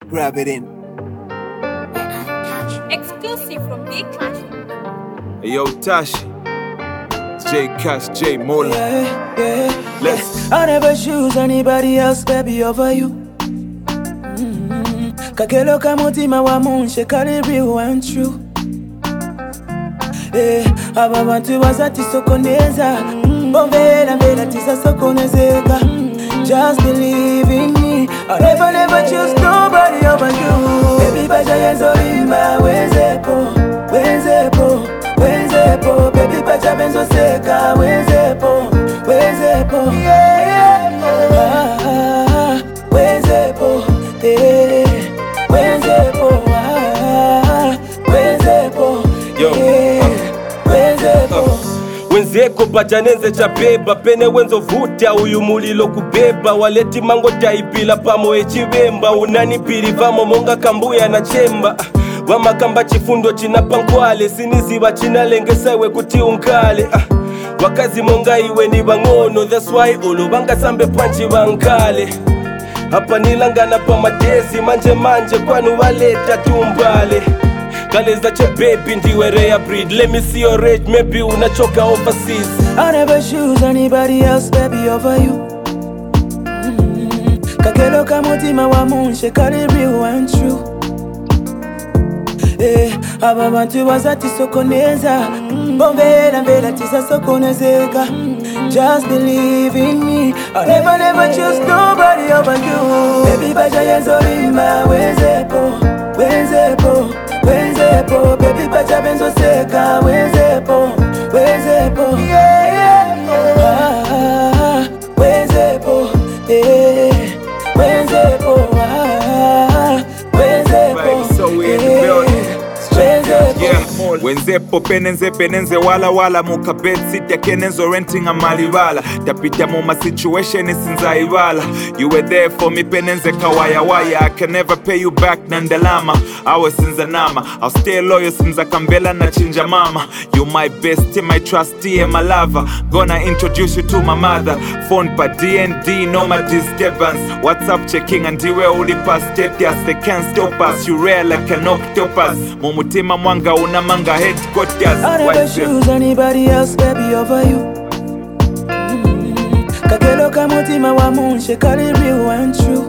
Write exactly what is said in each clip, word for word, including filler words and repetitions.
Grab it in. Exclusive from Big Clash. Hey, yo, Tashi. It's J Cash, J Mola. Yeah, yeah, Let's. I never choose anybody else, baby, over you. Mm-hmm. Kakelo kamutima wa munshe kali real and true. Eh, aba bantu bazati sokoneza. Bombela mbela tisa sokonezeka. Just believe in me. I never, never choose nobody over you. Baby, baja yenzo imba. Wenzepo, wenzepo, wenzepo. Baby, baja benzo seka. Wenzepo, wenzepo. Yeah, yeah. Ah, wenzepo, eh. Wenzepo, ah, wenzepo, Yo, eh. Wenzepo. Wenzeko pajanenze chabeba pene wenzo vuta uyu mulilo kubeba waleti mango taipila pamo echibemba unanipili vamo monga kambuya na chemba wamakamba chifundo china pankwale siniziba china lengesewe kuti unkale wakazi monga iwe ni bangono that's why olo banga sambe panchi bankale hapa nilangana pa madezi manje manje kwanu waleta tumbale Kaleza che baby ndiwe rare breed. Let me see your rage, maybe unachoka overseas. I never choose anybody else, baby, over you. Mm-hmm. Kakelo kamutima wa munshe kali real and true. Eh, aba bantu bazati sokoneza. Bombela mbela tisa sokonezeka. Just believe in me. I never, never choose nobody over you. Baby, baja yenzo imba. Wenzepo, wenzepo, wenzepo. Baby, baja benzo seka. Wenzepo, wenzepo. Yeah, yeah. Ah, wenzepo, eh. Wenzepo, ah, wenzepo, So we in the eh. building. Wenzepo. Yeah, wenzepo penenze penenze wala wala muka bed sit ya kenenzo renting a malibala tapita mu ma situation sinzaibala you were there for me penenze kawaya waya I can never pay you back nandalama awe sinzanama I'll stay loyal sinza kambela na chinja mama you my bestie my trustee and my lover gonna introduce you to my mother phone pa D N D no my disturbance WhatsApp checking and diwe ulipa status they can't stop us you rare like an octopus mumutima mwanga una manga headquarters I never choose anybody else, baby, over you. Mm-hmm. Kakelo kamutima wa munshe kali real and true.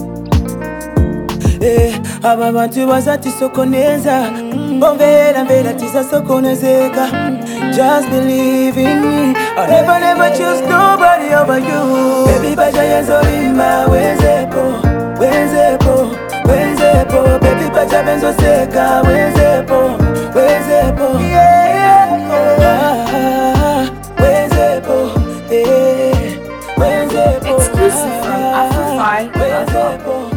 Eh, aba bantu bazati sokoneza. Bombela mbela tisa sokonezeka. Just believe in me. I never, never choose nobody over you. Baby, baja yenzo imba. Wenzepo, wenzepo, wenzepo. Baby, baja benzo seka. Wenzepo, wenzepo, yeah, yeah. Ah, wenzepo, eh. Wenzepo, Exclusive from Afro Fi. wenzepo.